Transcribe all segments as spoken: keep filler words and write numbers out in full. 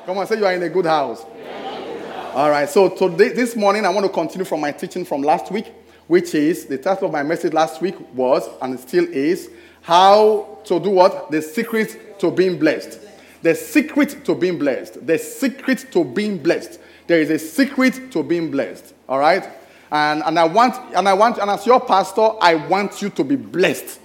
Come on, say you are in a good house. All right, so today, this morning, I want to continue from my teaching from last week, which is, the title of my message last week was, and it still is, how to do what? The secret to being blessed. The secret to being blessed. The secret to being blessed. There is a secret to being blessed. All right? And, and I want, and I want, and as your pastor, I want you to be blessed.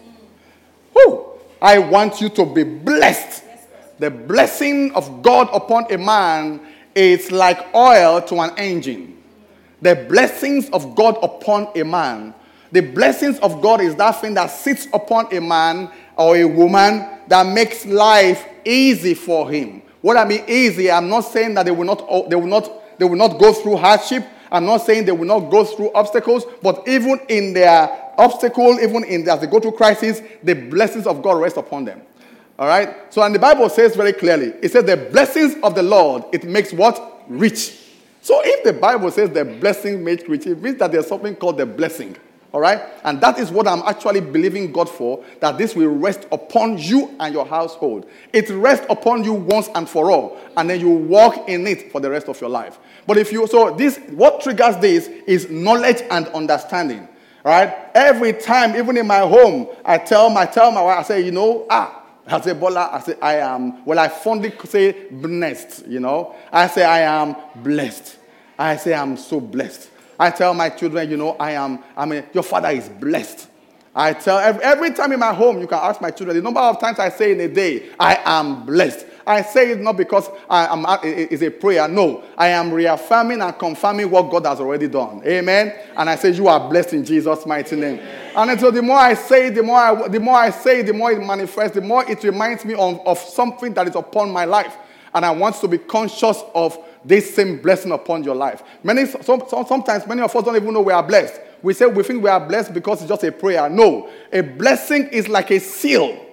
Whew. I want you to be blessed. The blessing of God upon a man is like oil to an engine. The blessings of God upon a man. The blessings of God is that thing that sits upon a man or a woman that makes life easy for him. What I mean easy, I'm not saying that they will not, they will not, they will not go through hardship. I'm not saying they will not go through obstacles, but even in their obstacle, even in as they go through crisis, the blessings of God rest upon them. All right? So, and the Bible says very clearly, it says the blessings of the Lord, it makes what? Rich. So if the Bible says the blessing makes rich, it means that there's something called the blessing. All right? And that is what I'm actually believing God for, that this will rest upon you and your household. It rests upon you once and for all, and then you walk in it for the rest of your life. But if you, so this, what triggers this is knowledge and understanding. All right? Every time, even in my home, I tell my, tell my wife, I say, you know, ah, I say, Bola, I say, I am, well, I fondly say blessed, you know. I say, I am blessed. I say, I'm so blessed. I tell my children, you know, I am, I mean, your father is blessed. I tell, every, every time in my home, you can ask my children, the number of times I say in a day, I am blessed. I say it not because I am, it's a prayer. No, I am reaffirming and confirming what God has already done. Amen. And I say, you are blessed in Jesus' mighty name. Amen. And so the more I say, the more I, the more I say, the more it manifests, the more it reminds me of, of something that is upon my life. And I want to be conscious of this same blessing upon your life. Many, some, sometimes many of us don't even know we are blessed. We say we think we are blessed because it's just a prayer. No, a blessing is like a seal.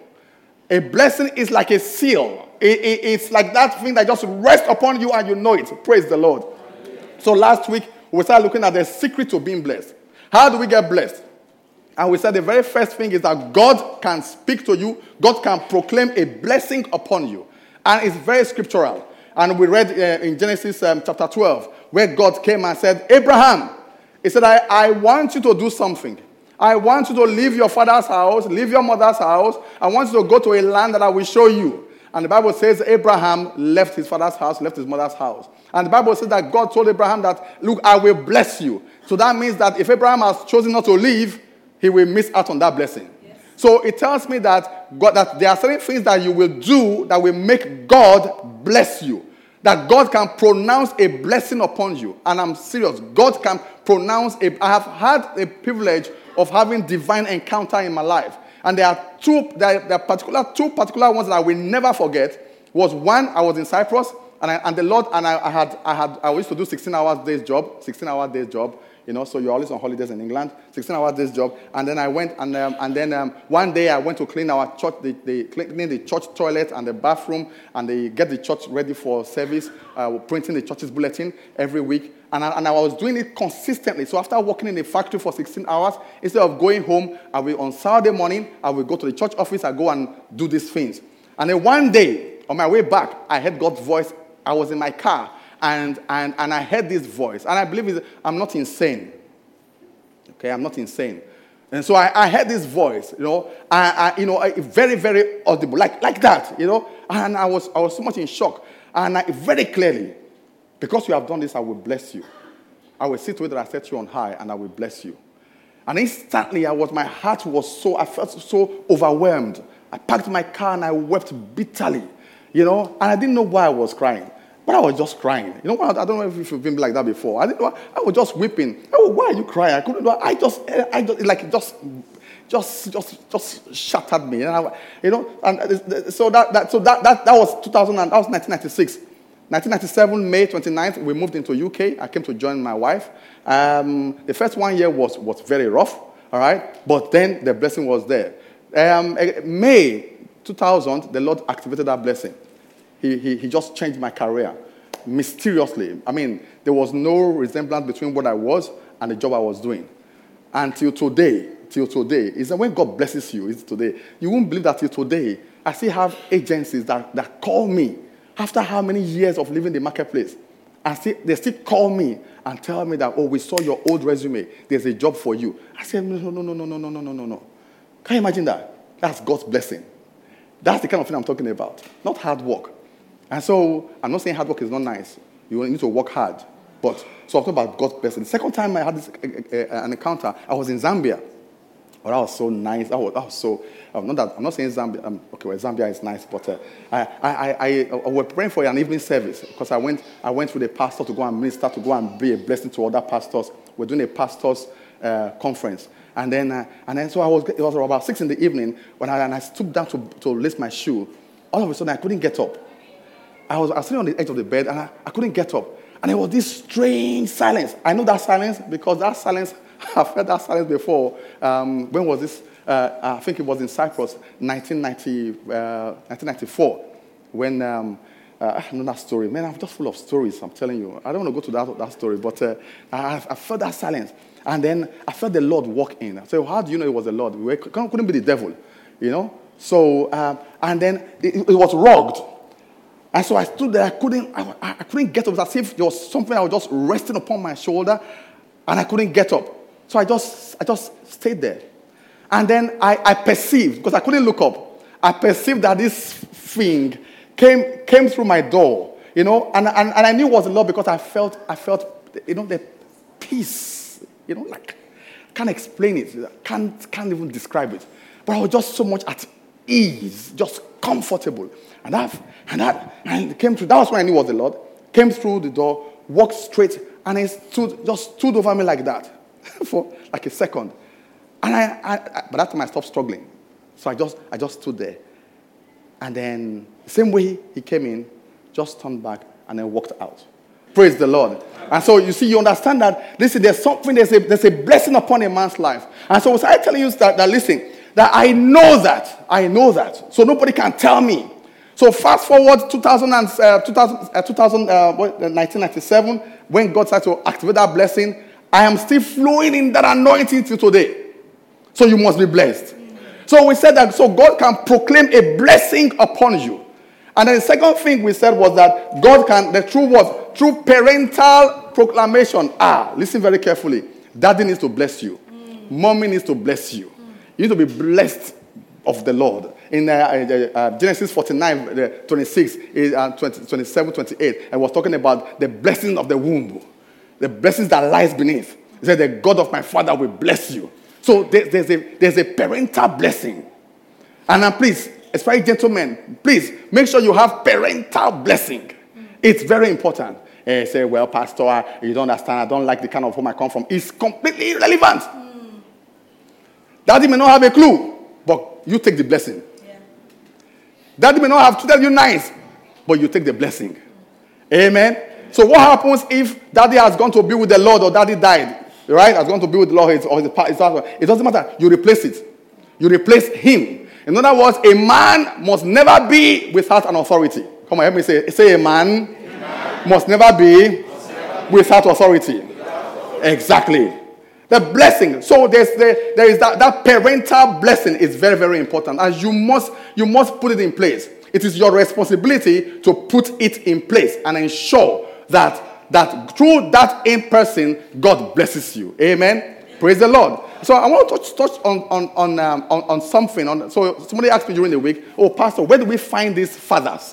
A blessing is like a seal. It, it, it's like that thing that just rests upon you and you know it. Praise the Lord. So last week, we started looking at the secret to being blessed. How do we get blessed? And we said the very first thing is that God can speak to you. God can proclaim a blessing upon you. And it's very scriptural. And we read uh, in Genesis um, chapter twelve, where God came and said, Abraham, he said, I, I want you to do something. I want you to leave your father's house, leave your mother's house. I want you to go to a land that I will show you. And the Bible says Abraham left his father's house, left his mother's house. And the Bible says that God told Abraham that, look, I will bless you. So that means that if Abraham has chosen not to leave, he will miss out on that blessing. Yes. So it tells me that, God, that there are certain things that you will do that will make God bless you. That God can pronounce a blessing upon you. And I'm serious. God can pronounce a... I have had a privilege of having divine encounter in my life. And there are two, there are, there are particular, two particular ones that I will never forget. Was one, I was in Cyprus, and, I, and the Lord, and I, I had, I had, I used to do sixteen hours days job, sixteen hour days job, you know, so you're always on holidays in England, sixteen hour days job, and then I went, and um, and then um, one day I went to clean our church, the, the, clean the church toilet and the bathroom, and they get the church ready for service, uh, printing the church's bulletin every week. And I, and I was doing it consistently. So after working in a factory for sixteen hours, instead of going home, I will, on Saturday morning, I will go to the church office, I go and do these things. And then one day, on my way back, I heard God's voice. I was in my car, and, and, and I heard this voice. And I believe it's, I'm not insane. Okay, I'm not insane. And so I, I heard this voice, you know, I, I, you know, very, very audible, like, like that, you know. And I was, I was so much in shock. And I, very clearly, because you have done this, I will bless you. I will see to it that I set you on high, and I will bless you. And instantly, I was, my heart was so, I felt so overwhelmed. I packed my car and I wept bitterly, you know, and I didn't know why I was crying. But I was just crying. You know, I don't know if you've been like that before. I didn't know. I was just weeping. Oh, why are you crying? I couldn't know. I just, I just, like, just, just, just, just shattered me. And I, you know, and so that, that, so that, that, that was two thousand. That was nineteen ninety-six. nineteen ninety-seven, May twenty-ninth, we moved into U K. I came to join my wife. Um, the first one year was, was very rough, all right? But then the blessing was there. Um, May two thousand, the Lord activated that blessing. He, he, he just changed my career mysteriously. I mean, there was no resemblance between what I was and the job I was doing. Until today, till today, is that when God blesses you, is today. You won't believe that till today, I still have agencies that, that call me. After how many years of living the marketplace? And still, they still call me and tell me that, oh, we saw your old resume. There's a job for you. I said, no, no, no, no, no, no, no, no, no, no. Can you imagine that? That's God's blessing. That's the kind of thing I'm talking about. Not hard work. And so, I'm not saying hard work is not nice. You need to work hard. But, so I'm talking about God's blessing. The second time I had this, uh, uh, an encounter, I was in Zambia. Oh, that was so nice. That was, that was so, um, not that, I'm not saying Zambia, um, okay, well, Zambia is nice, but uh, I, I, I, I, I was praying for an evening service because I went, I went with a pastor to go and minister, to go and be a blessing to other pastors. We're doing a pastor's uh, conference. And then, uh, and then, so I was, it was about six in the evening when I, and I stooped down to, to lace my shoe. All of a sudden, I couldn't get up. I was, I was sitting on the edge of the bed, and I, I couldn't get up. And there was this strange silence. I know that silence because that silence, I've heard that silence before. Um, when was this? Uh, I think it was in Cyprus, nineteen ninety, uh, nineteen ninety-four, when, um, uh, I know that story. Man, I'm just full of stories, I'm telling you. I don't want to go to that, that story, but uh, I, I felt that silence. And then I felt the Lord walk in. I said, well, how do you know it was the Lord? It couldn't be the devil, you know? So, um, and then it, it was rugged. And so I stood there, I couldn't, I, I couldn't get up. It was as if there was something that was just resting upon my shoulder, and I couldn't get up. So I just, I just stayed there. And then I, I perceived, because I couldn't look up, I perceived that this thing came, came through my door, you know, and, and, and I knew it was the Lord because I felt, I felt, you know, the peace, you know, like, can't explain it, can't, can't even describe it. But I was just so much at ease, just comfortable. And that, and that, and it came through. That was when I knew it was the Lord. Came through the door, walked straight, and he stood, just stood over me like that for like a second. And I, I, I, by that time I stopped struggling. So I just, I just stood there. And then, the same way he came in, just turned back and then walked out. Praise the Lord. And so you see, you understand that, listen, there's something, there's a, there's a blessing upon a man's life. And so I telling you that, that, listen, that I know that, I know that. So nobody can tell me. So fast forward two thousand, uh, two thousand, uh, two thousand uh, nineteen ninety-seven, when God started to activate that blessing, I am still flowing in that anointing till today. So you must be blessed. Amen. So we said that so God can proclaim a blessing upon you. And then the second thing we said was that God can, the true word, through parental proclamation. Ah, listen very carefully. Daddy needs to bless you. Mm. Mommy needs to bless you. Mm. You need to be blessed of the Lord. In uh, uh, Genesis forty-nine, uh, twenty-six, uh, twenty, twenty-seven, twenty-eight, I was talking about the blessing of the womb, the blessings that lies beneath. He said, the God of my father will bless you. So there, there's, a, there's a parental blessing. And uh, please, especially gentlemen, please make sure you have parental blessing. It's very important. Uh, say, well, Pastor, you don't understand. I don't like the kind of home I come from. It's completely irrelevant. Mm. Daddy may not have a clue, but you take the blessing. Yeah. Daddy may not have to tell you nice, but you take the blessing. Mm. Amen. So what happens if daddy has gone to be with the Lord or daddy died? Right? Has gone to be with the Lord or his partner. It doesn't matter. You replace it. You replace him. In other words, a man must never be without an authority. Come on, help me say. Say a man, a man must never be must never without authority. Without authority. Exactly. The blessing. So there's the, there is that, that parental blessing is very, very important. And you must, you must put it in place. It is your responsibility to put it in place and ensure that, that through that in person, God blesses you. Amen? Amen. Praise the Lord. So I want to touch, touch on, on, on, um, on, on something. On, so somebody asked me during the week, oh, Pastor, where do we find these fathers?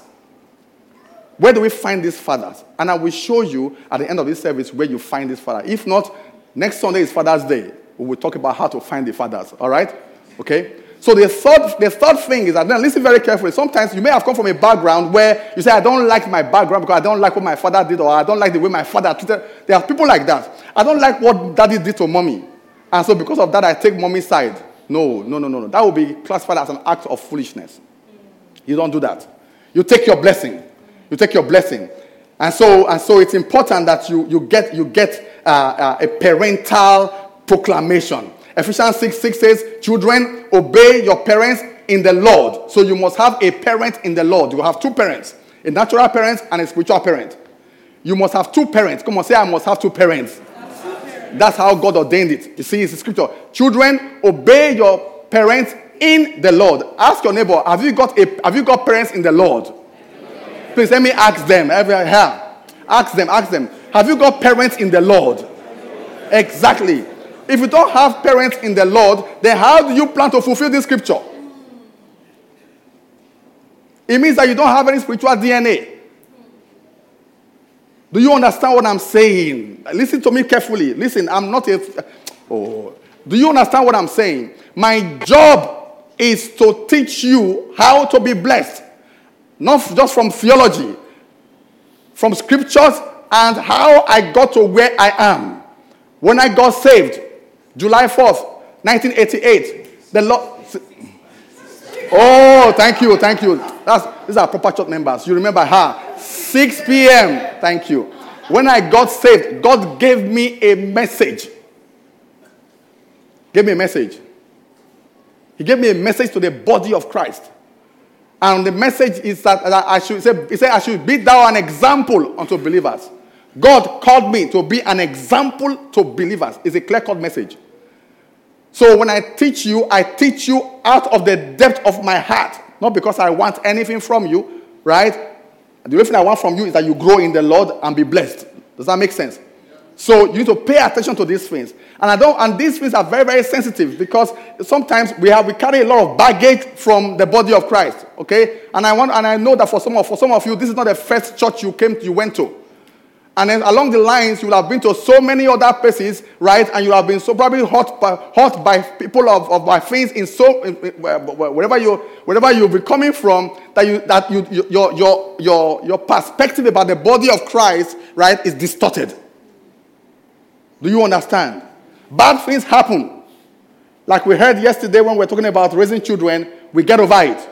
Where do we find these fathers? And I will show you at the end of this service where you find this father. If not, next Sunday is Father's Day. We will talk about how to find the fathers. All right? Okay? So the third, the third thing is that, now listen very carefully. Sometimes you may have come from a background where you say, I don't like my background because I don't like what my father did, or I don't like the way my father treated. There are people like that. I don't like what daddy did to mommy. And so because of that, I take mommy's side. No, no, no, no, no. That will be classified as an act of foolishness. You don't do that. You take your blessing. You take your blessing. And so, and so it's important that you, you get, you get uh, uh, a parental proclamation. Ephesians six six says, children, obey your parents in the Lord. So you must have a parent in the Lord. You have two parents, a natural parent and a spiritual parent. You must have two parents. Come on, say, I must have two parents. Have two parents. That's how God ordained it. You see, it's the scripture. Children, obey your parents in the Lord. Ask your neighbor, have you got a have you got parents in the Lord? Please let me ask them. Ask them, ask them. Have you got parents in the Lord? Exactly. If you don't have parents in the Lord, then how do you plan to fulfill this scripture? It means that you don't have any spiritual D N A. Do you understand what I'm saying? Listen to me carefully. Listen, I'm not a... Oh. Do you understand what I'm saying? My job is to teach you how to be blessed. Not just from theology, from scriptures, and how I got to where I am. When I got saved, July fourth, nineteen eighty-eight, the Lord... Oh, thank you, thank you. That's, these are proper church members. You remember her. six p.m. Thank you. When I got saved, God gave me a message. Gave me a message. He gave me a message to the body of Christ. And the message is that, that I should say, he said, I should be thou an example unto believers. God called me to be an example to believers. It's a clear-cut message. So when I teach you, I teach you out of the depth of my heart. Not because I want anything from you, right? The only thing I want from you is that you grow in the Lord and be blessed. Does that make sense? Yeah. So you need to pay attention to these things. And I don't and these things are very, very sensitive because sometimes we have we carry a lot of baggage from the body of Christ. Okay? And I want and I know that for some of for some of you, this is not the first church you came you went to. And then along the lines, you will have been to so many other places, right? And you will have been so probably hurt by, hurt by people of, of by things in so in, wherever you wherever you'll be coming from, that you that you, you your your your your perspective about the body of Christ, right, is distorted. Do you understand? Bad things happen, like we heard yesterday when we were talking about raising children. We get over it.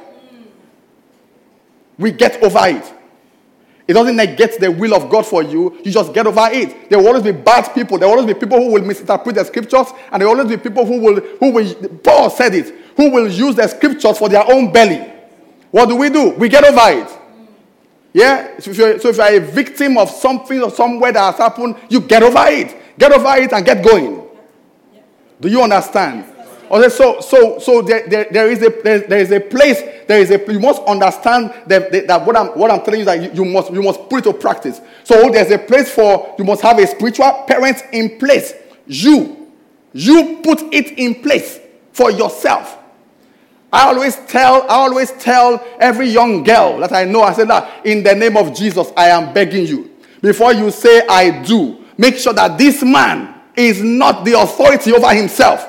We get over it. It doesn't negate the will of God for you. You just get over it. There will always be bad people. There will always be people who will misinterpret the scriptures. And there will always be people who will, who will, Paul said it, who will use the scriptures for their own belly. What do we do? We get over it. Yeah? So if you're, so if you're a victim of something or somewhere that has happened, you get over it. Get over it and get going. Do you understand? Okay, so so so there, there, there is a there, there is a place there is a you must understand that, that what I'm what I'm telling you that you, you must you must put it to practice. So there's a place for you must have a spiritual parent in place. You you put it in place for yourself. I always tell I always tell every young girl that I know, I say that in the name of Jesus I am begging you, before you say I do, make sure that this man is not the authority over himself.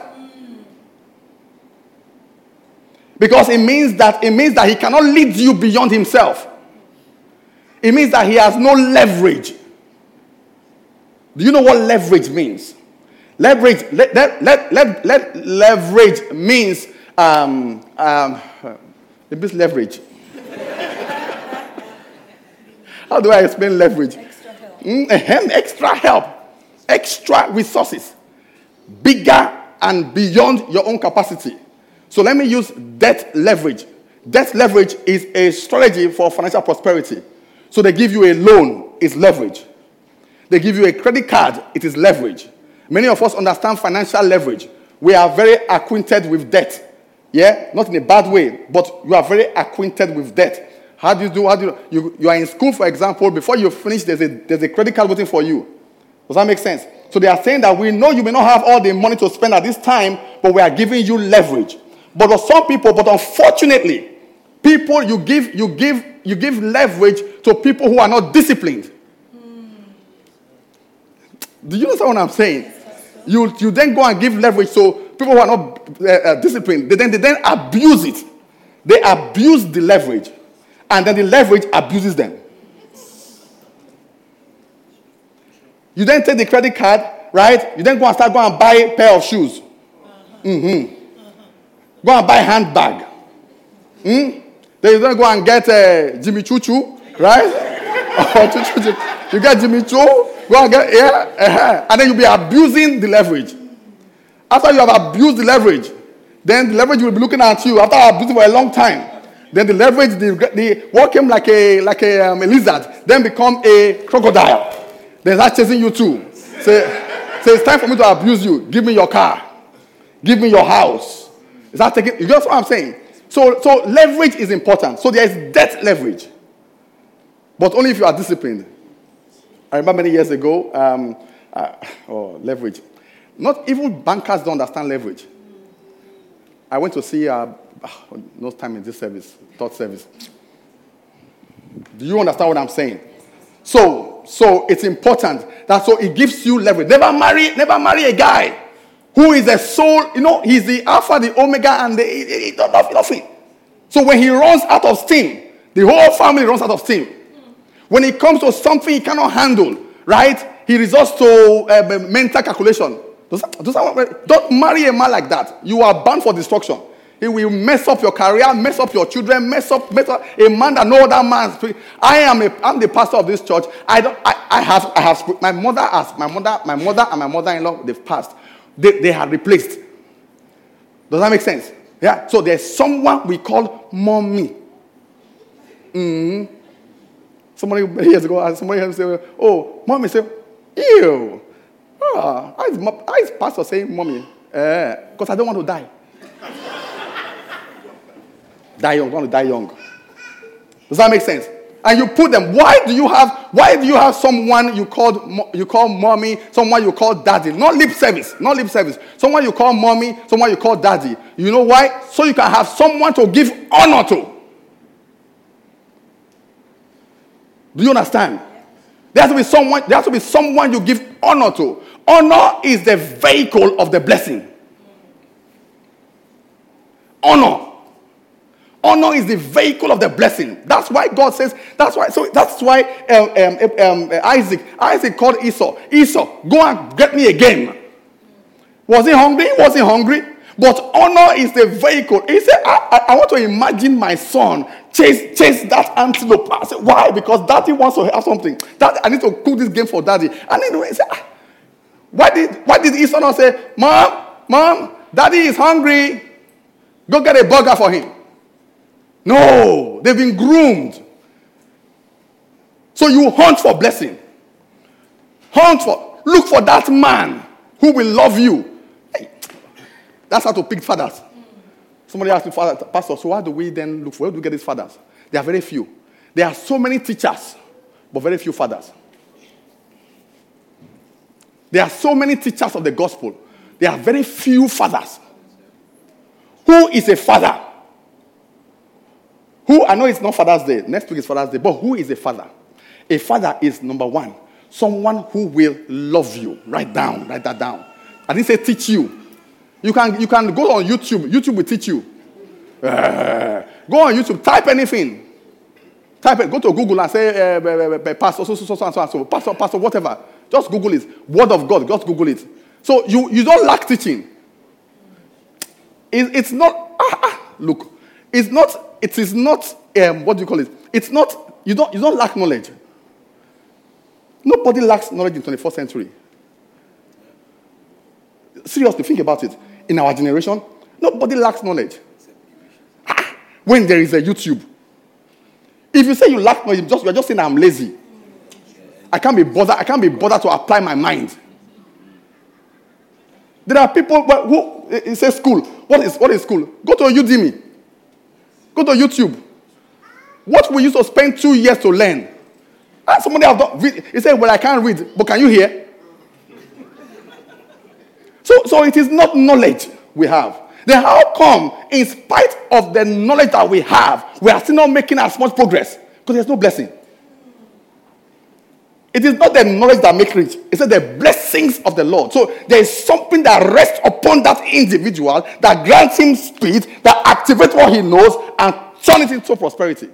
Because it means that it means that he cannot lead you beyond himself. It means that he has no leverage. Do you know what leverage means? Leverage, let, let, let, let, let leverage means um um it means leverage. How do I explain leverage? Extra help. Mm, extra help. Extra resources. Bigger and beyond your own capacity. So let me use debt leverage. Debt leverage is a strategy for financial prosperity. So they give you a loan, it's leverage. They give you a credit card, it is leverage. Many of us understand financial leverage. We are very acquainted with debt. Yeah? Not in a bad way, but you are very acquainted with debt. How do you do? How do you, you, you are in school, for example, before you finish, there's a, there's a credit card waiting for you. Does that make sense? So they are saying that we know you may not have all the money to spend at this time, but we are giving you leverage. But for some people, but unfortunately, people you give you give you give leverage to people who are not disciplined. Mm. Do you understand what I'm saying? You you then go and give leverage to people who are not uh, uh, disciplined. They then they then abuse it. They abuse the leverage, and then the leverage abuses them. You then take the credit card, right? You then go and start going and buy a pair of shoes. Mm-hmm. Go and buy a handbag. Hmm? Then you don't go and get uh, Jimmy Choo Choo, right? Or you get Jimmy Choo, go and get, yeah, uh-huh. And then you'll be abusing the leverage. After you have abused the leverage, then the leverage will be looking at you after abusing for a long time. Then the leverage, the, the walk him like a like a, um, a lizard, then become a crocodile. Then start chasing you too. Say, say, it's time for me to abuse you. Give me your car. Give me your house. Is that taking? You get what I'm saying? So, so leverage is important. So there is debt leverage. But only if you are disciplined. I remember many years ago, um, uh, oh, leverage. Not even bankers don't understand leverage. I went to see, uh, no time in this service, third service. Do you understand what I'm saying? So, so it's important that so it gives you leverage. Never marry, never marry a guy who is a soul. You know, he's the alpha, the omega, and the he, he, nothing, nothing. So when he runs out of steam, the whole family runs out of steam. When it comes to something he cannot handle, right? He resorts to uh, mental calculation. Does that, does that, don't marry a man like that. You are bound for destruction. He will mess up your career, mess up your children, mess up, mess up a man that no other man. I am a, I'm the pastor of this church. I don't. I, I have. I have. My mother has. My mother. My mother and my mother-in-law. They've passed. They they have replaced. Does that make sense? Yeah. So there's someone we call mommy. Mm. Somebody years ago, somebody said, "Oh, mommy," said, "Ew." Ah, I is, I is pastor saying, "Mommy," because uh, I don't want to die. Die young, want to die young. Does that make sense? And you put them. Why do you have? Why do you have someone you call you call mommy, someone you call daddy? Not lip service, not lip service. Someone you call mommy, someone you call daddy. You know why? So you can have someone to give honor to. Do you understand? There has to be someone. There has to be someone you give honor to. Honor is the vehicle of the blessing. Honor. Honor is the vehicle of the blessing. That's why God says, that's why, so that's why um, um, um, Isaac, Isaac called Esau. Esau, go and get me a game. Was he hungry? Was he hungry? But honor is the vehicle. He said, I, I, I want to imagine my son chase, chase that antelope. I said, why? Because daddy wants to have something. That I need to cook this game for daddy. And then he said, ah, why did, why did Esau not say, Mom, Mom, daddy is hungry. Go get a burger for him. No, they've been groomed. So you hunt for blessing. Hunt for, look for that man who will love you. Hey, that's how to pick fathers. Somebody asked me, Father, Pastor, so how do we then look for, where do we get these fathers? There are very few. There are so many teachers, but very few fathers. There are so many teachers of the gospel. There are very few fathers. Who is a father? Who, I know it's not Father's Day. Next week is Father's Day. But who is a father? A father is, number one, someone who will love you. Write down. Write that down. I didn't say teach you. You can, you can go on YouTube. YouTube will teach you. Uh, go on YouTube. Type anything. Type it. Go to Google and say, uh, uh, uh, Pastor, so, so, so, so, so, so, Pastor, Pastor, whatever. Just Google it. Word of God. Just Google it. So you, you don't lack teaching. It, it's not, ah, ah, look, it's not, it is not, um, what do you call it? It's not, you don't, you don't lack knowledge. Nobody lacks knowledge in the twenty-first century. Seriously, think about it. In our generation, nobody lacks knowledge. Ah, when there is a YouTube. If you say you lack knowledge, just, you're just saying I'm lazy. I can't be bothered, I can't be bothered to apply my mind. There are people who, it says school. What is, what is school? Go to Udemy. Go to YouTube. What we used to spend two years to learn. Ah, somebody have done, he said, well, I can't read, but can you hear? So, so it is not knowledge we have. Then how come, in spite of the knowledge that we have, we are still not making as much progress? Because there's no blessing. It is not the knowledge that makes rich. It's the blessings of the Lord. So there is something that rests upon that individual that grants him speed, that activates what he knows and turns it into prosperity.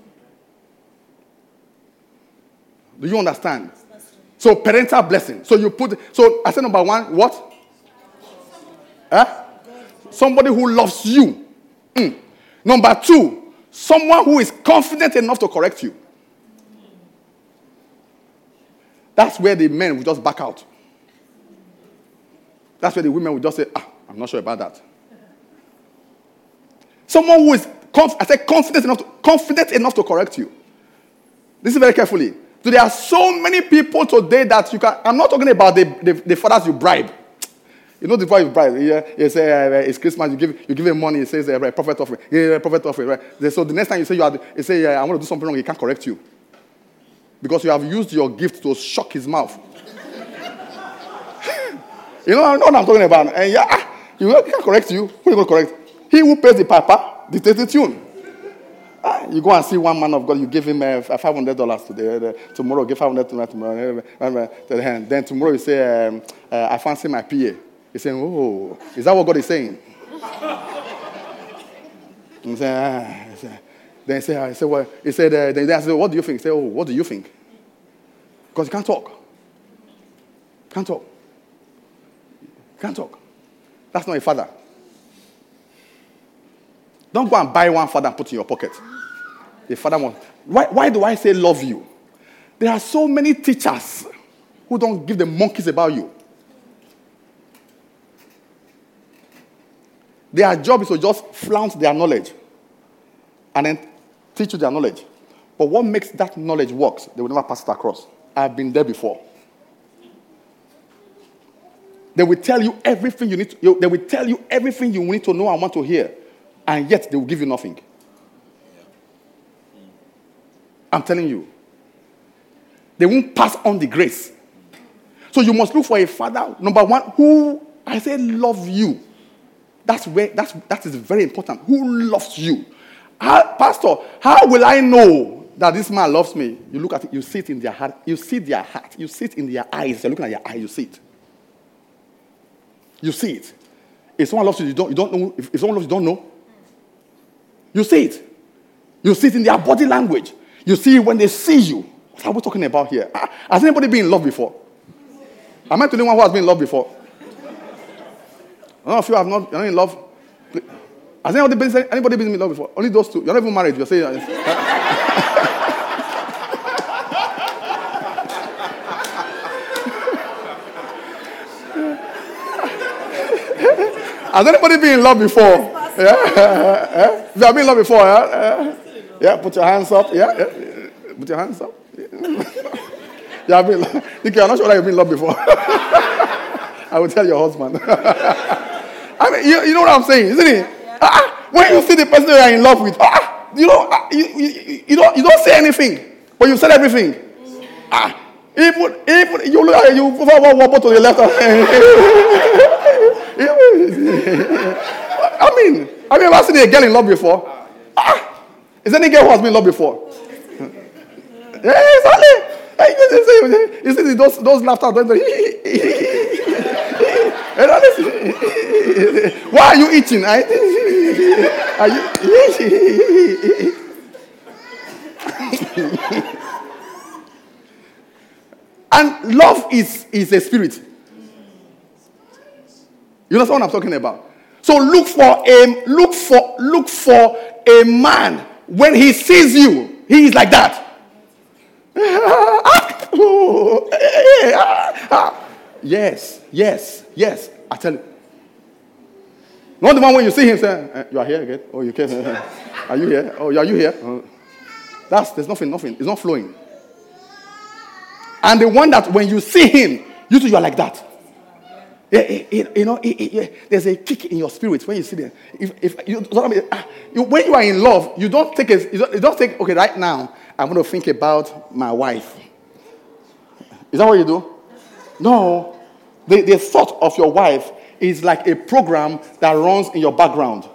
Do you understand? So parental blessing. So you put, so I said number one, what? Huh? Somebody who loves you. Mm. Number two, someone who is confident enough to correct you. That's where the men will just back out. That's where the women will just say, ah, I'm not sure about that. Someone who is, conf- I said confident enough, to, confident enough to correct you. Listen very carefully. So there are so many people today that you can, I'm not talking about the, the, the fathers you bribe. You know the fathers you bribe. You, you say, uh, it's Christmas, you give you give him money, he says, uh, prophet offering. Yeah, prophet offering. Right? So the next time you say, you, are, you say uh, I want to do something wrong, he can't correct you. because you have used your gift to shock his mouth. You know, I know what I'm talking about. And yeah, he can correct you. Who are you going to correct? He who pays the piper dictates the tune. Ah, you go and see one man of God, you give him uh, five hundred dollars today. Uh, tomorrow, give five hundred dollars tomorrow. Uh, then tomorrow you say, um, uh, I fancy my P A. He's saying, oh, is that what God is saying? He say, ah. Then he said, he said, well, he said, uh, then I said, what do you think? He said, oh, what do you think? Because you can't talk. Can't talk. Can't talk. That's not a father. Don't go and buy one father and put in your pocket. The father wants. Why, why do I say love you? There are so many teachers who don't give the monkeys about you. Their job is to just flaunt their knowledge and then teach you their knowledge. But what makes that knowledge work, they will never pass it across. I've been there before. They will tell you everything you need to, you, they will tell you everything you need to know and want to hear, and yet they will give you nothing. I'm telling you. They won't pass on the grace. So you must look for a father, number one, who, I say, love you. That's where, that's, that is very important. Who loves you? How, Pastor, how will I know that this man loves me? You look at it, you see it in their heart, you see their heart, you see it in their eyes. They're looking at your eye, you see it. You see it. If someone loves you, you don't, you don't know. If, if someone loves you, you don't know. You see it. You see it in their body language. You see it when they see you. What are we talking about here? Has anybody been in love before? Am I the only one who has been in love before? None of you have not, you're not in love. Has anybody been, anybody been in love before? Only those two. You're not even married. You're saying. Has anybody been in love before? Yeah? If you have been in love before, yeah? Yeah, put your hands up. Yeah, yeah. Put your hands up. Yeah. You have been in love. I'm not sure that you've been in love before. I will tell your husband. I mean, you, you know what I'm saying, isn't it? Yeah. Ah, when you see the person you are in love with, ah, you know, ah, you, you, you don't you don't say anything, but you said everything. Mm. Ah, even even you look at you wobble to the left. I mean, have you ever seen a girl in love before? Ah, is there any girl who has been in love before? Yeah, exactly. You see those those laughter. Why are you eating? Are you? And love is, is a spirit. You know what I'm talking about? So look for a look for look for a man when he sees you, he is like that. Yes, yes, yes. I tell you. Not the one when you see him say, eh, you are here again. Oh, you can't. Are you here? Oh, are you here? Oh. That's there's nothing, nothing. It's not flowing. And the one that when you see him, you too, you are like that. Yeah, it, it, you know, it, it, yeah, there's a kick in your spirit when you see them. If, if you, you, when you are in love, you don't take a, you don't, you don't take. Okay, right now I'm going to think about my wife. Is that what you do? No, the, the thought of your wife is like a program that runs in your background.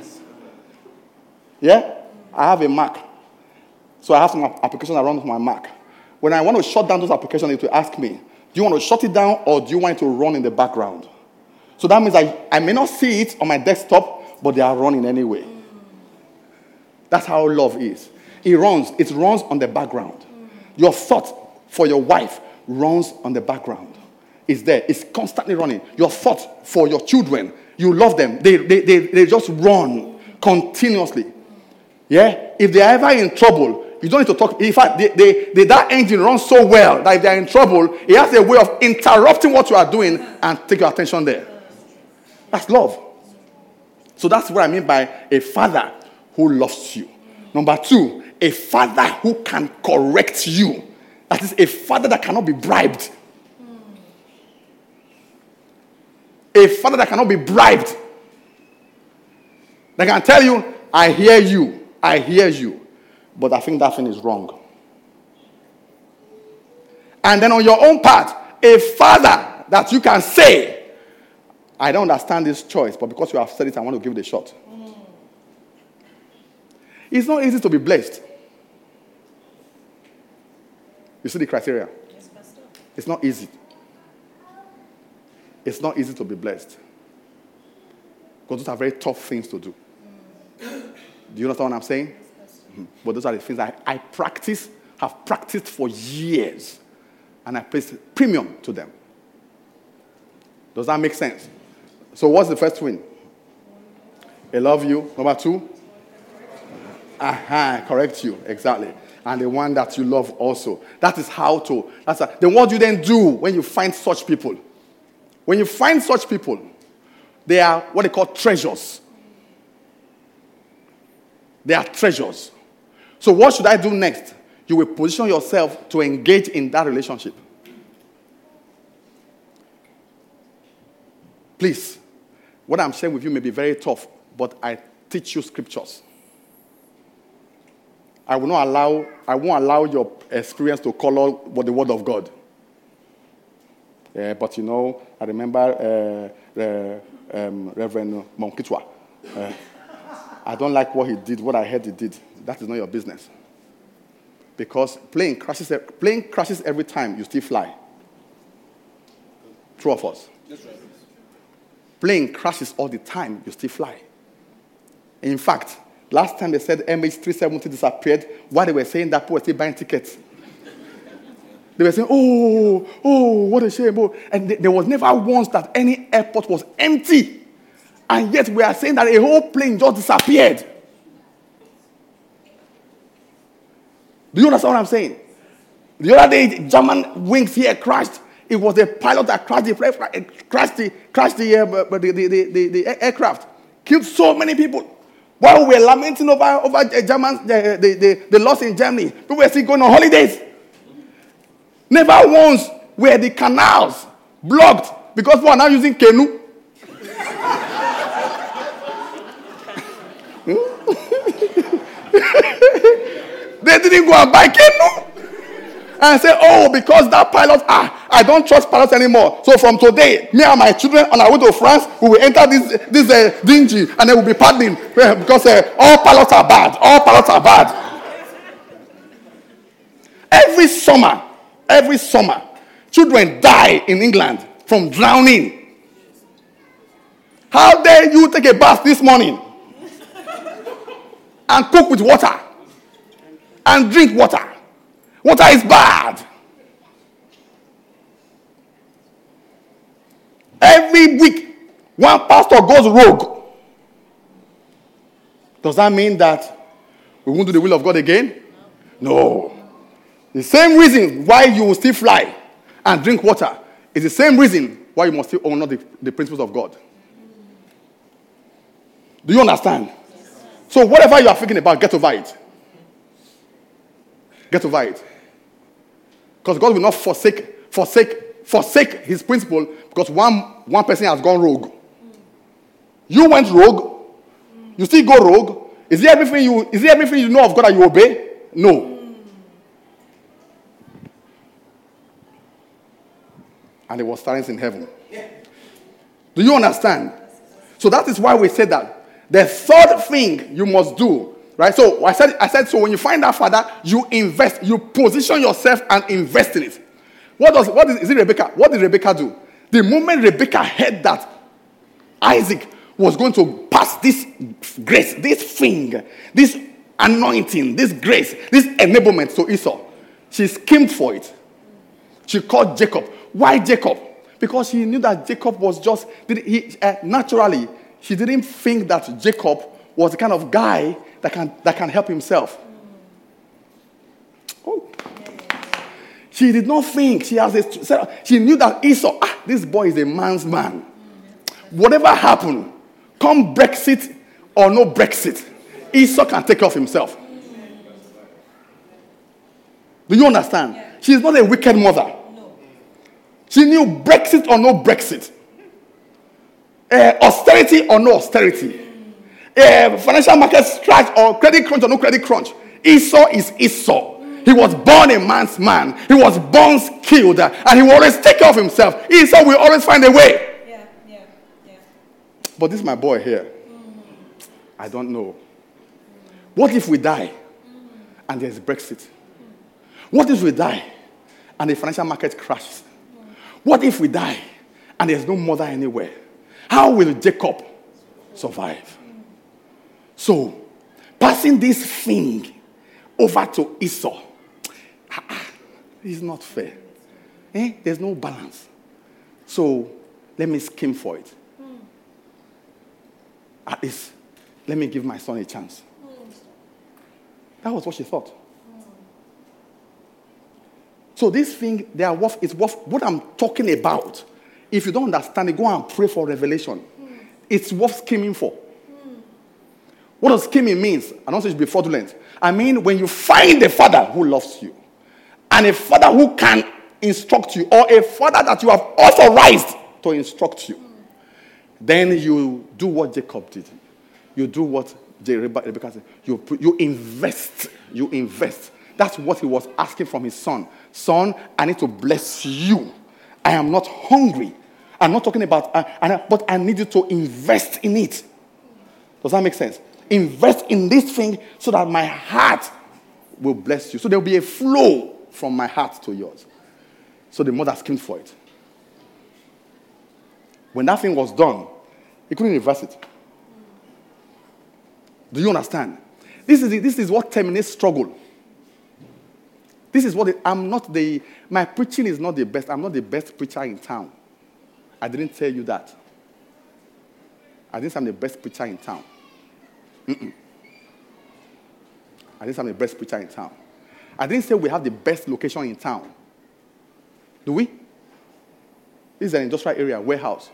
Yeah, I have a Mac, so I have some application that runs on my Mac. When I want to shut down those applications, it will ask me, do you want to shut it down or do you want it to run in the background? So that means I, I may not see it on my desktop, but they are running anyway. That's how love is. It runs. It runs on the background. Your thought for your wife runs on the background. It's there. It's constantly running. Your thought for your children, you love them. They, they, they, they just run continuously. Yeah? If they are ever in trouble, you don't need to talk. In fact, they, they, they, that engine runs so well that if they're in trouble, it has a way of interrupting what you are doing and take your attention there. That's love. So that's what I mean by a father who loves you. Number two, a father who can correct you. That is a father that cannot be bribed. A father that cannot be bribed. They can tell you, I hear you, I hear you. But I think that thing is wrong. And then on your own part, a father that you can say, I don't understand this choice, but because you have said it, I want to give it a shot. Mm. It's not easy to be blessed. You see the criteria? Yes, Pastor. It's not easy. It's not easy to be blessed. Because those are very tough things to do. Mm. Do you understand what I'm saying? Yes, mm-hmm. But those are the things I, I practice, have practiced for years. And I place premium to them. Does that make sense? So what's the first win? I love you. Number two? Aha, correct you. Exactly. And the one that you love also. That is how to. That's a, then what do you then do when you find such people? When you find such people, they are what they call treasures. They are treasures. So what should I do next? You will position yourself to engage in that relationship. Please, what I'm sharing with you may be very tough, but I teach you scriptures. I will not allow, I won't allow your experience to color what the word of God. Yeah, but you know, I remember uh, uh, um, Reverend Monkitwa. Uh, I don't like what he did, what I heard he did. That is not your business. Because plane crashes, plane crashes every time you still fly. True of us. That's right. Plane crashes all the time you still fly. In fact, last time they said M H three seventy disappeared, while they were saying that people were still buying tickets. They were saying, oh, oh, what a shame. Oh. And th- there was never once that any airport was empty. And yet we are saying that a whole plane just disappeared. Do you understand what I'm saying? The other day, German wings here crashed. It was the pilot that crashed the crashed the crashed the, uh, the, the, the, the, the aircraft, killed so many people. While we were lamenting over over Germans, the, the, the, the loss in Germany, people were still going on holidays. Never once were the canals blocked because people are now using canoe. They didn't go and buy canoe. And say, oh, because that pilot, ah, I don't trust pilots anymore. So from today, me and my children on our way to France, we will enter this this uh, dingy and then we'll be paddling because uh, all pilots are bad. All pilots are bad. Every summer, every summer, children die in England from drowning. How dare you take a bath this morning and cook with water and drink water? Water is bad. Every week, one pastor goes rogue. Does that mean that we won't do the will of God again? No. The same reason why you will still fly and drink water is the same reason why you must still honor the, the principles of God. Do you understand? So whatever you are thinking about, get over it. Get over it. Because God will not forsake, forsake, forsake his principle because one, one person has gone rogue. You went rogue. You still go rogue. Is it everything you, is it everything you know of God that you obey? No. And there was silence in heaven. Do you understand? So that is why we said that. The third thing you must do, right? So I said, I said, so when you find that father, you invest, you position yourself and invest in it. What does, what is, is it Rebecca? What did Rebecca do? The moment Rebecca heard that Isaac was going to pass this grace, this thing, this anointing, this grace, this enablement to Esau, she schemed for it. She called Jacob. Why Jacob? Because she knew that Jacob was just, he, uh, naturally, she didn't think that Jacob was the kind of guy that can that can help himself. Oh. She did not think. She has a, she knew that Esau, ah, this boy is a man's man. Whatever happened, come Brexit or no Brexit, Esau can take care of himself. Do you understand? She is not a wicked mother. She knew Brexit or no Brexit. Uh, austerity or no austerity. Uh, financial market crash or credit crunch or no credit crunch. Esau is Esau. He was born a man's man. He was born skilled. And he will always take care of himself. Esau will always find a way. Yeah, yeah, yeah. But this is my boy here. Mm. I don't know. What if we die and there's Brexit? What if we die and the financial market crashes? What if we die and there's no mother anywhere? How will Jacob survive? So, passing this thing over to Esau is not fair. Eh? There's no balance. So, let me scheme for it. At least, let me give my son a chance. That was what she thought. So this thing, they are worth, it's worth, what I'm talking about, if you don't understand it, go and pray for revelation. Mm. It's worth scheming for. Mm. What does scheming means? I don't say it should be fraudulent. I mean, when you find a father who loves you, and a father who can instruct you, or a father that you have authorized to instruct you, mm. then you do what Jacob did. You do what Rebecca said. You, you invest. You invest. That's what he was asking from his son. Son, I need to bless you. I am not hungry. I'm not talking about, uh, I, but I need you to invest in it. Does that make sense? Invest in this thing so that my heart will bless you. So there will be a flow from my heart to yours. So the mother schemed for it. When that thing was done, he couldn't reverse it. Do you understand? This is, this is what terminates struggle. This is what it, I'm not the, my preaching is not the best. I'm not the best preacher in town. I didn't tell you that. I didn't say I'm the best preacher in town. Mm-mm. I didn't say I'm the best preacher in town. I didn't say we have the best location in town. Do we? This is an industrial area, warehouse.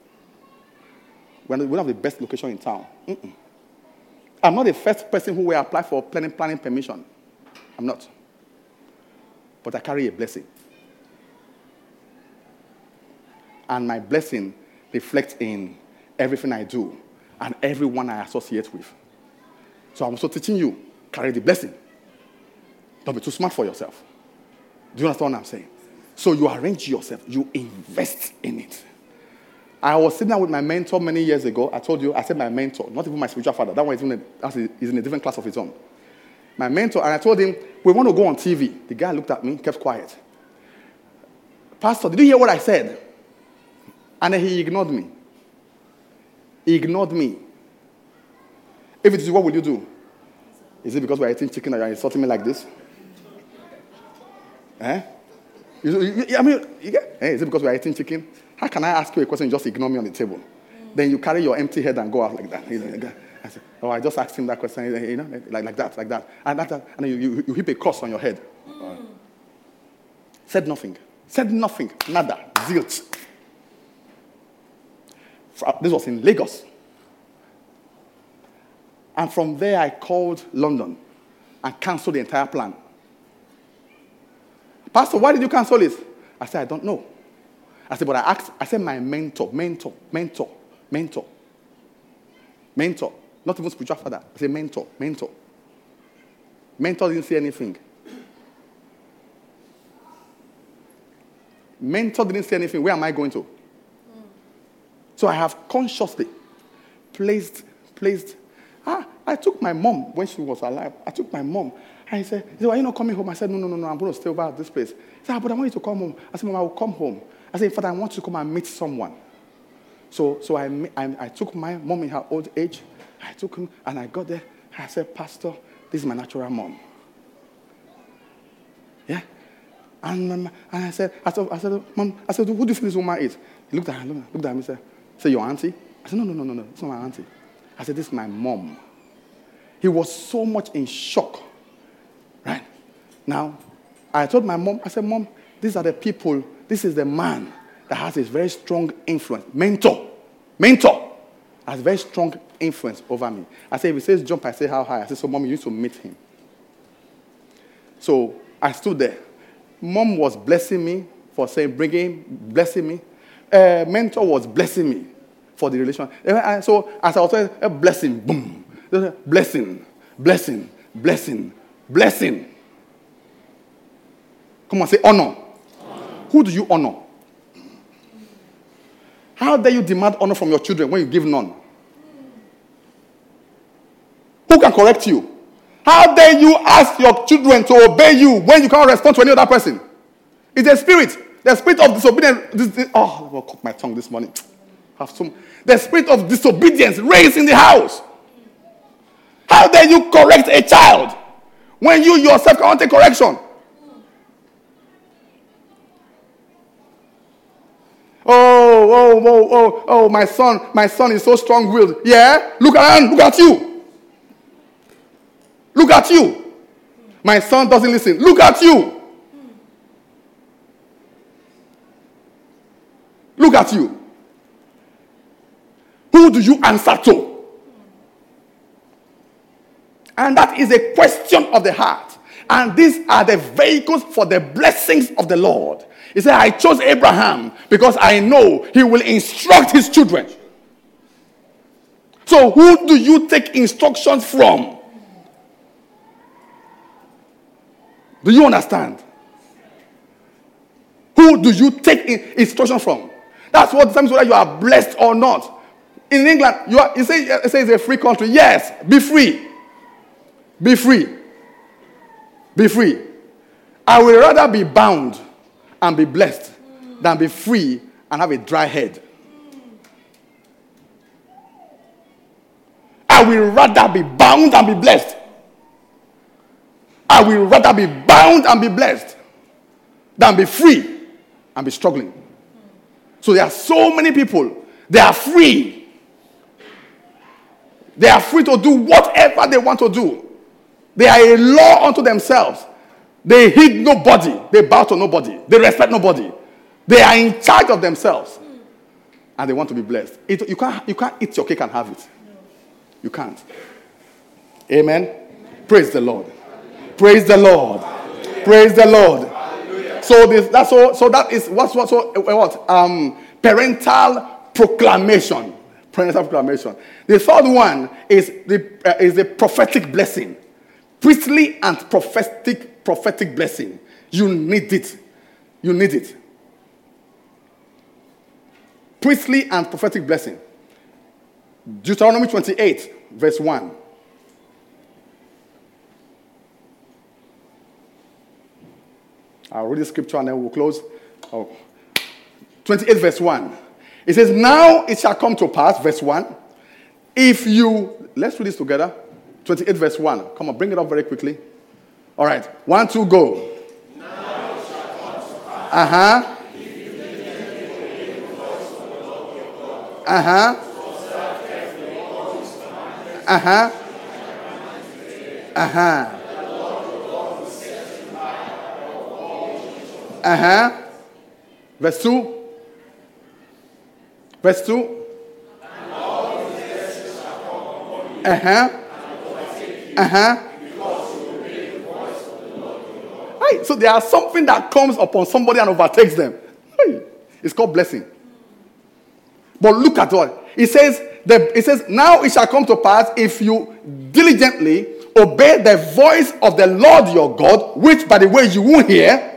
We don't have the best location in town. Mm-mm. I'm not the first person who will apply for planning, planning permission. I'm not. But I carry a blessing. And my blessing reflects in everything I do and everyone I associate with. So I'm also teaching you, carry the blessing. Don't be too smart for yourself. Do you understand what I'm saying? So you arrange yourself. You invest in it. I was sitting down with my mentor many years ago. I told you, I said my mentor, not even my spiritual father. That one is in a, is in a different class of his own. My mentor, and I told him, we want to go on T V. The guy looked at me, kept quiet. Pastor, did you hear what I said? And then he ignored me. He ignored me. If it is, what will you do? Is it because we're eating chicken that you're insulting me like this? Eh? You, you, I mean, you get, eh, is it because we're eating chicken? How can I ask you a question and just ignore me on the table? Mm. Then you carry your empty head and go out like that. You know, I said, oh, I just asked him that question, you know, like, like that, like that. And, that, and then you, you, you heap a cross on your head. Mm. Uh, said nothing. Said nothing. Nada. Zilch. This was in Lagos. And from there, I called London and canceled the entire plan. Pastor, why did you cancel it? I said, I don't know. I said, but I asked, I said, my mentor, mentor, mentor, mentor, mentor, not even spiritual father. I said, mentor, mentor. Mentor didn't say anything. Mentor didn't say anything. Where am I going to? Mm. So I have consciously placed, placed, ah, I took my mom when she was alive. I took my mom. And he said, he said, why are you not coming home? I said, no, no, no, no, I'm going to stay over at this place. He said, ah, but I want you to come home. I said, Mom, I will come home. I said, Father, I want you to come and meet someone. So so I, I, I took my mom in her old age. I took him, and I got there. I said, Pastor, this is my natural mom. Yeah? And, um, and I said, I said, I said, Mom, I said, who do you think this woman is? He looked at her, looked at me and said, say, your auntie? I said, no, no, no, no, no, it's not my auntie. I said, this is my mom. He was so much in shock. Right? Now, I told my mom, I said, Mom, these are the people, this is the man that has a very strong influence. Mentor. Mentor. Has very strong influence over me. I said, if he says jump, I say how high? I said, so Mom, you need to meet him. So I stood there. Mom was blessing me for saying, bringing, blessing me. Uh, mentor was blessing me for the relation. So as I was saying, a blessing, boom. Blessing, blessing, blessing, blessing. Come on, say honor. honor. Who do you honor? How dare you demand honor from your children when you give none? Who can correct you? How dare you ask your children to obey you when you cannot respond to any other person? It's a spirit. The spirit of disobedience. This, this, oh, I cut my tongue this morning. Have some. The spirit of disobedience raised in the house. How dare you correct a child when you yourself cannot take correction? Oh, oh, oh, oh, oh, my son, my son is so strong-willed. Yeah? Look around, look at you. Look at you. My son doesn't listen. Look at you. Look at you. Who do you answer to? And that is a question of the heart. And these are the vehicles for the blessings of the Lord. He said, I chose Abraham because I know he will instruct his children. So who do you take instructions from? Do you understand? Who do you take instructions from? That's what determines whether you are blessed or not. In England, you are, you say, you say it's a free country. Yes, be free. Be free. Be free. I would rather be bound and be blessed than be free and have a dry head. I will rather be bound and be blessed. I will rather be bound and be blessed than be free and be struggling. So there are so many people, they are free. They are free to do whatever they want to do. They are a law unto themselves. They heed nobody. They bow to nobody. They respect nobody. They are in charge of themselves. And they want to be blessed. It, you, can't, you can't eat your cake and have it. You can't. Amen? Amen. Praise the Lord. Praise the Lord. Hallelujah. Praise the Lord. Hallelujah. So this, that's so. So that is what's what? So, what? Um, parental proclamation. Parental proclamation. The third one is the uh, is the prophetic blessing, priestly and prophetic prophetic blessing. You need it. You need it. Priestly and prophetic blessing. Deuteronomy twenty-eight, verse one. I'll read the scripture and then we'll close. Oh. twenty-eight, verse one. It says, now it shall come to pass, verse one, if you, let's read this together. twenty-eight, verse one. Come on, bring it up very quickly. All right. One, two, go. Now it shall come to pass. Uh-huh. If you diligently obey the voice of the Lord your God. Uh-huh. Observe carefully all his commandments. Uh-huh. Uh-huh. The Lord your God will set you high above all nations. Uh-huh. Verse two. Verse two. And all his blessings shall come upon you. Uh-huh. And overtake you. Uh-huh. Because you obey the voice of the Lord your God. Right. So there is something that comes upon somebody and overtakes them. It's called blessing. But look at what it says. The, it says, now it shall come to pass if you diligently obey the voice of the Lord your God, which, by the way, you won't hear.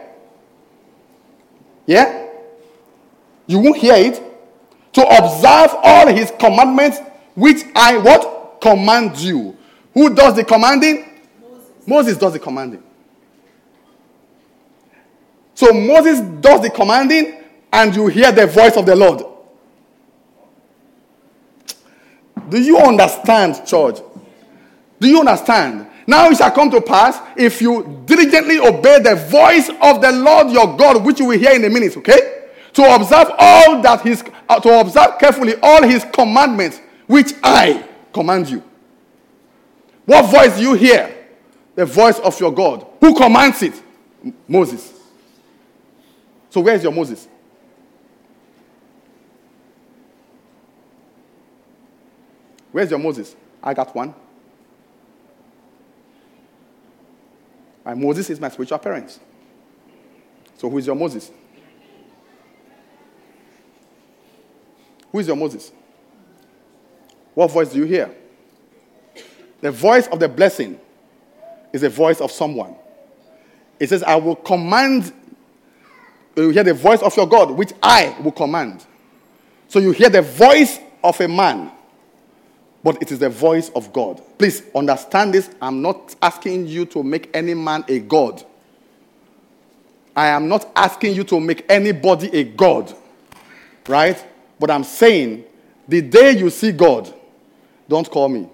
Yeah? You won't hear it. To observe all his commandments, which I, what? Command you. Who does the commanding? Moses. Moses does the commanding. So Moses does the commanding, and you hear the voice of the Lord. Do you understand, church? Do you understand? Now it shall come to pass, if you diligently obey the voice of the Lord your God, which you will hear in a minute, okay? To observe all that his, uh, to observe carefully all his commandments, which I command you. What voice do you hear? The voice of your God. Who commands it? M- Moses. So where is your Moses? Where's your Moses? I got one. My Moses is my spiritual parents. So who is your Moses? Who is your Moses? What voice do you hear? The voice of the blessing is the voice of someone. It says, I will command you hear the voice of your God, which I will command. So you hear the voice of a man, but it is the voice of God. Please understand this. I'm not asking you to make any man a god. I am not asking you to make anybody a god. Right? But I'm saying, the day you see God, don't call me.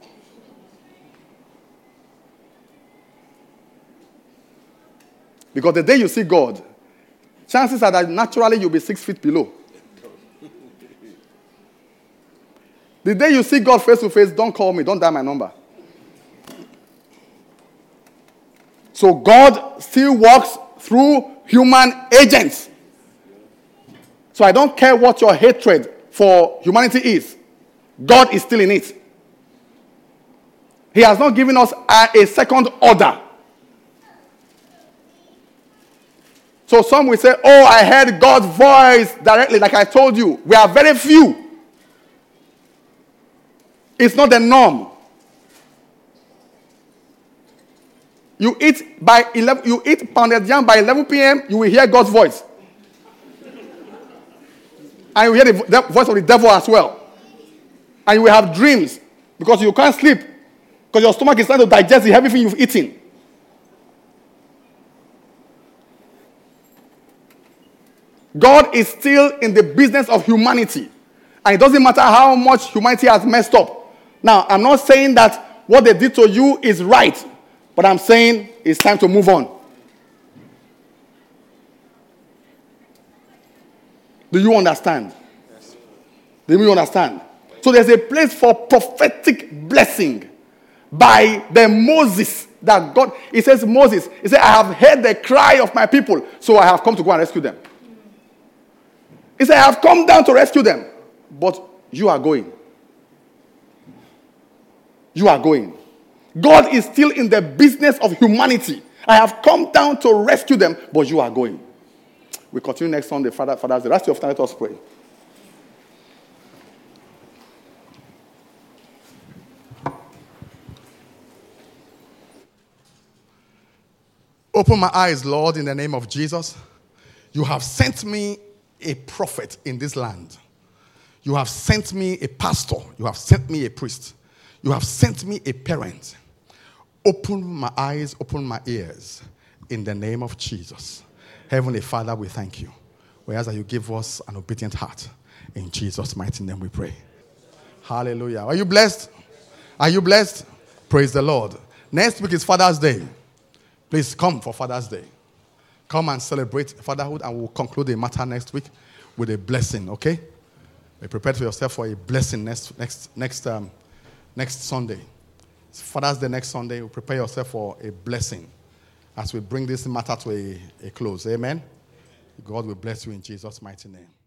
Because the day you see God, chances are that naturally you'll be six feet below. The day you see God face to face, don't call me. Don't dial my number. So God still works through human agents. So I don't care what your hatred for humanity is. God is still in it. He has not given us a, a second order. So some will say, oh, I heard God's voice directly, like I told you. We are very few. It's not the norm. You eat by eleven, you eat pounded yam by eleven p.m., you will hear God's voice. And you hear the, the voice of the devil as well. And you will have dreams because you can't sleep because your stomach is trying to digest the heavy thing you've eaten. God is still in the business of humanity. And it doesn't matter how much humanity has messed up. Now, I'm not saying that what they did to you is right. But I'm saying it's time to move on. Do you understand? Yes. Do you understand? So there's a place for prophetic blessing by the Moses that God, it says Moses, he said, I have heard the cry of my people, so I have come to go and rescue them. He said, I have come down to rescue them, but you are going. You are going. God is still in the business of humanity. I have come down to rescue them, but you are going. We continue next Sunday, Father, Father's Day. That's your time. Let us pray. Open my eyes, Lord, in the name of Jesus. You have sent me a prophet in this land. You have sent me a pastor. You have sent me a priest. You have sent me a parent. Open my eyes, open my ears in the name of Jesus. Heavenly Father, we thank you. We ask that you give us an obedient heart. In Jesus' mighty name we pray. Hallelujah. Are you blessed? Are you blessed? Praise the Lord. Next week is Father's Day. Please come for Father's Day. Come and celebrate fatherhood, and we'll conclude the matter next week with a blessing, okay? Be prepared for yourself for a blessing next next next um, next Sunday. It's Father's Day next Sunday. We'll prepare yourself for a blessing as we bring this matter to a, a close. Amen? God will bless you in Jesus' mighty name.